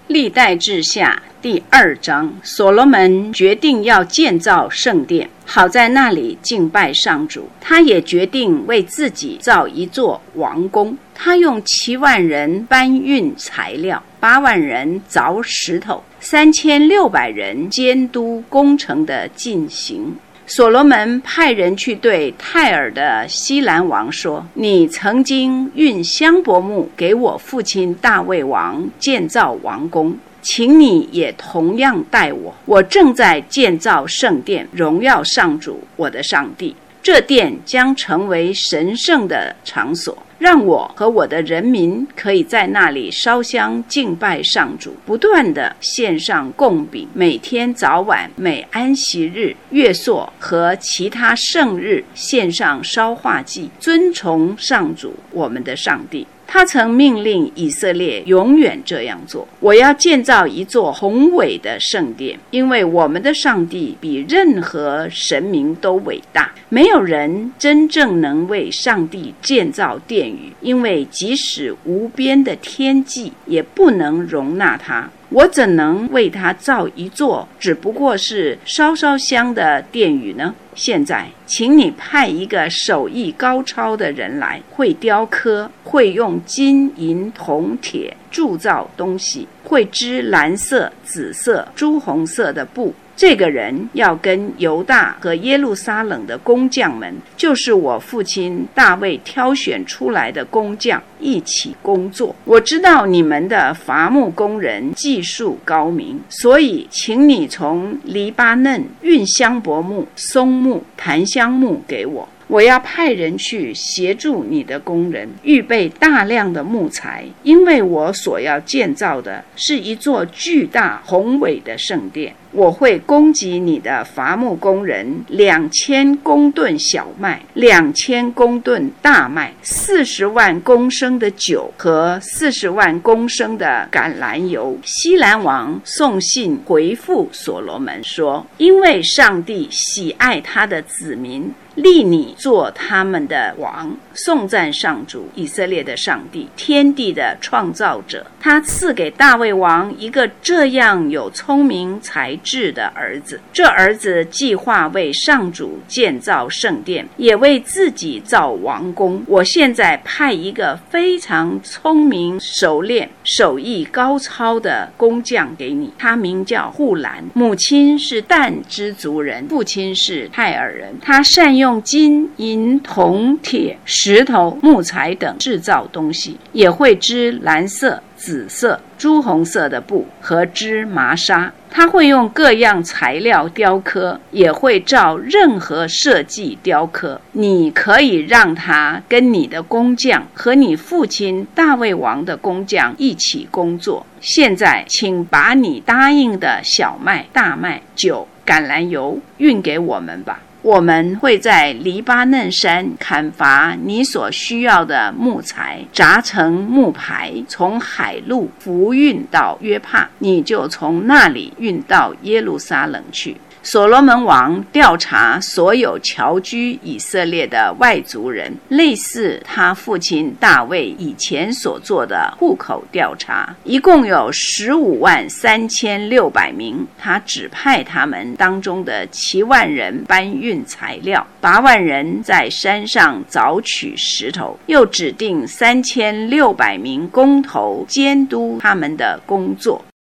历代志下第2章，所罗门决定要建造圣殿，好在那里敬拜上主。他也决定为自己造一座王宫。他用7万人搬运材料，8万人凿石头，3600人监督工程的进行。所罗门派人去对泰尔的西兰王说：你曾经运香柏木给我父亲大卫王建造王宫，请你也同样待我。我正在建造圣殿，荣耀上主我的上帝。这殿将成为神圣的场所，让我和我的人民可以在那里烧香敬拜上主，不断地献上供饼，每天早晚，每安息日、月朔和其他圣日献上烧化祭，尊崇上主我们的上帝。他曾命令以色列永远这样做。我要建造一座宏伟的圣殿，因为我们的上帝比任何神明都伟大。没有人真正能为上帝建造殿宇，因为即使无边的天际也不能容纳他。我怎能为他造一座只不过是烧烧香的殿宇呢？现在请你派一个手艺高超的人来，会雕刻，会用金银铜铁铸造东西，会织蓝色、紫色、朱红色的布。这个人要跟犹大和耶路撒冷的工匠们，就是我父亲大卫挑选出来的工匠一起工作。我知道你们的伐木工人技术高明，所以请你从黎巴嫩运香柏木、松木、檀香木给我。我要派人去协助你的工人预备大量的木材，因为我所要建造的是一座巨大宏伟的圣殿。我会供给你的伐木工人2000公吨小麦，2000公吨大麦，40万公升的酒和40万公升的橄榄油。西兰王送信回复所罗门说：因为上帝喜爱他的子民，立你做他们的王，颂赞上主以色列的上帝，天地的创造者。他赐给大卫王一个这样有聪明才智的儿子。这儿子计划为上主建造圣殿，也为自己造王宫。我现在派一个非常聪明、熟练、手艺高超的工匠给你，他名叫户兰，母亲是但支族人，父亲是泰尔人。他善用金银铜铁石头木材等制造东西，也会织蓝色、紫色、朱红色的布和织麻纱。他会用各样材料雕刻，也会照任何设计雕刻。你可以让他跟你的工匠和你父亲大卫王的工匠一起工作。现在请把你答应的小麦、大麦、酒、橄榄油运给我们吧。我们会在黎巴嫩山砍伐你所需要的木材，扎成木牌，从海路浮运到约帕，你就从那里运到耶路撒冷去。所罗门王调查所有侨居以色列的外族人，类似他父亲大卫以前所做的户口调查，一共有153600名。他指派他们当中的7万人搬运材料，8万人在山上凿取石头，又指定3600名工头监督他们的工作。